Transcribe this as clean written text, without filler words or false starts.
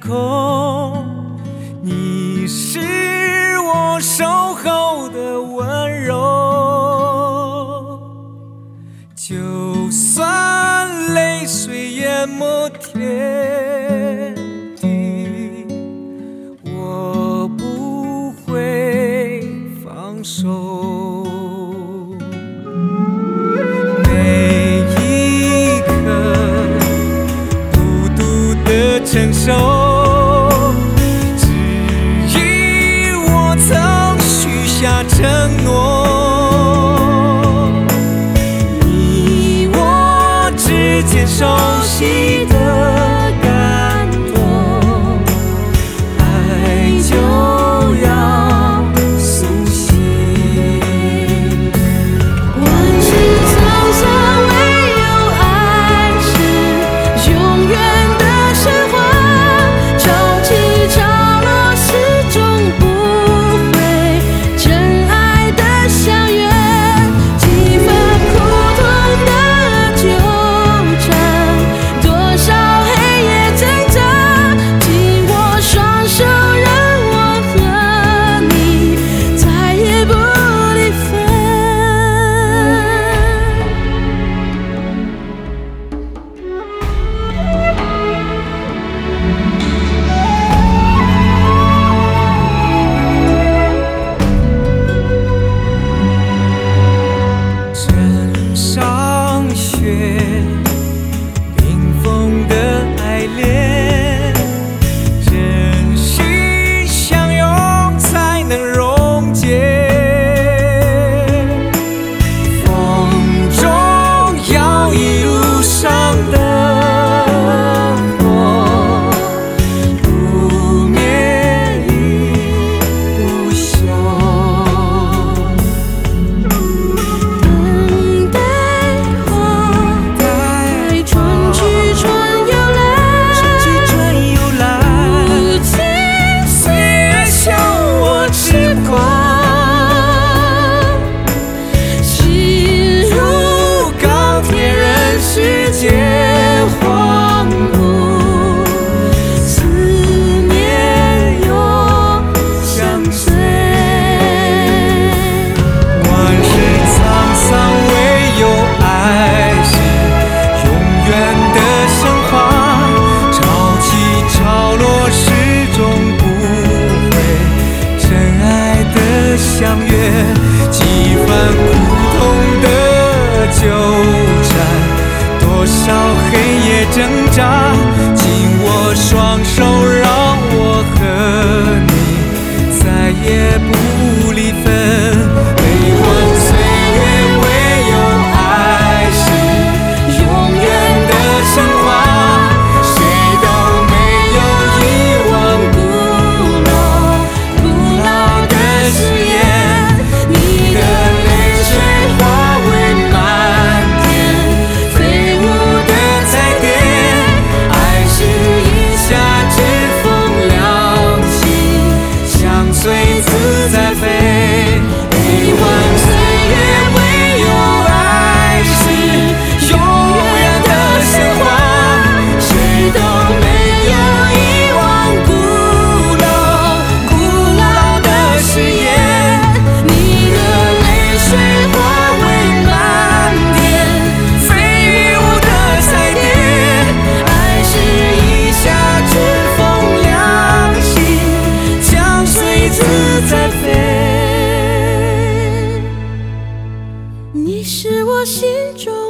空，你是我守候的温柔。就算泪水淹没天地，我不会放手。每一刻孤独的承受，只因我曾许下承诺。你我之间熟悉的感动，爱就要苏醒。 万事沧桑，唯有爱是永远的神话。潮起潮落，始终不会真爱的相约。几番苦痛的纠缠，多少黑夜挣扎，紧握双手，让我和你再也不离分。 枕上雪，冰封的爱恋，真心相拥才能溶解。风中摇曳路上的火，不灭亦不休。 等待花开，春去春又来，如今岁月笑我痴狂。心如钢铁，任世界荒芜，思念又相随。万事沧桑，唯有爱是永远的神话。潮起潮落，始终不会真爱的相约。几番苦痛的纠缠，多少黑夜挣扎，紧握双手，让我和你再也不离分。悲欢岁月，唯有爱是永远的神话。谁都没有遗忘古老的誓言。你的泪水化为漫天飞舞的彩蝶， 爱是一夏之风凉气，相随自在飞。悲欢岁月，唯有爱是永远的神话。谁都没有遗忘古老的誓言。 你的泪水化为漫天飞舞的彩蝶， 爱是一夏之风凉气，相随自在飞。 你是我心中